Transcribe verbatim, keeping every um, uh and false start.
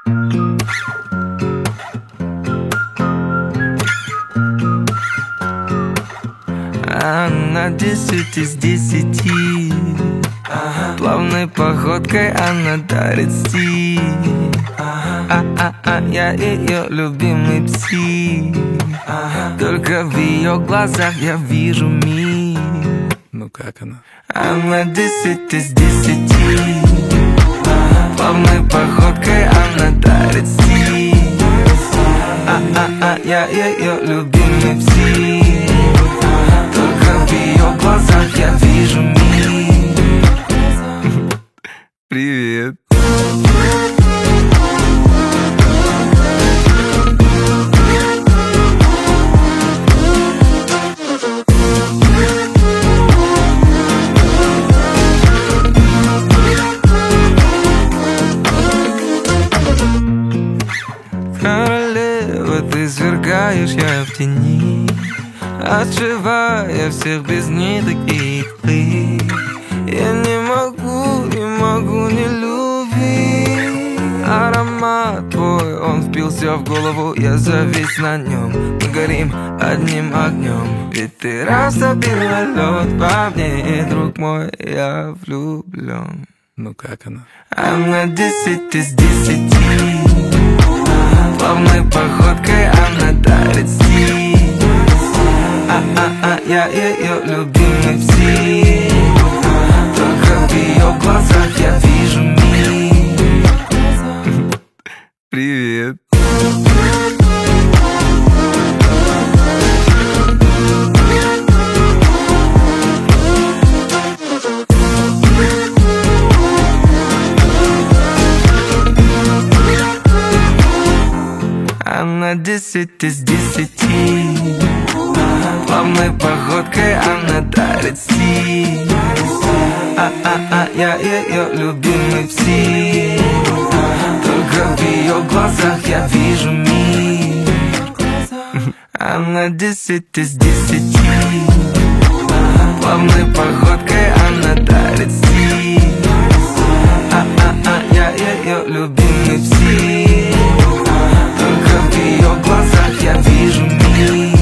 Она десять из десяти. Плавной походкой она дарит стиль. А-а-а, я ее любимый псих. Только в ее глазах я вижу мир. Ну как она? Она десять из десяти. Плавной походкой она дарит стиль. А-а-а, я ее любимый псих. Только в ее глазах я вижу мир. Привет. Королева, ты свергаешь, я в тени, отшивая всех без ниток и ты. Я не могу, не могу не любить. Аромат твой, он впился в голову, я завис на нем. Мы горим одним огнем, ведь ты растопила лед по мне, друг мой, я влюблен. Ну как она? Она десять из десяти. Плавной походкой она дарит стиль. А-а-а, я ее любимый псих. Только в ее глазах я вижу мир. Привет. Она десять из десяти. Плавной походкой она дарит стиль. А-а-а, я ее любимый псих. Только в ее глазах я вижу мир. Она десять из десяти. Плавной походкой она дарит стиль. А-а-а, я ее любимый псих. Только в ее глазах я вижу мир.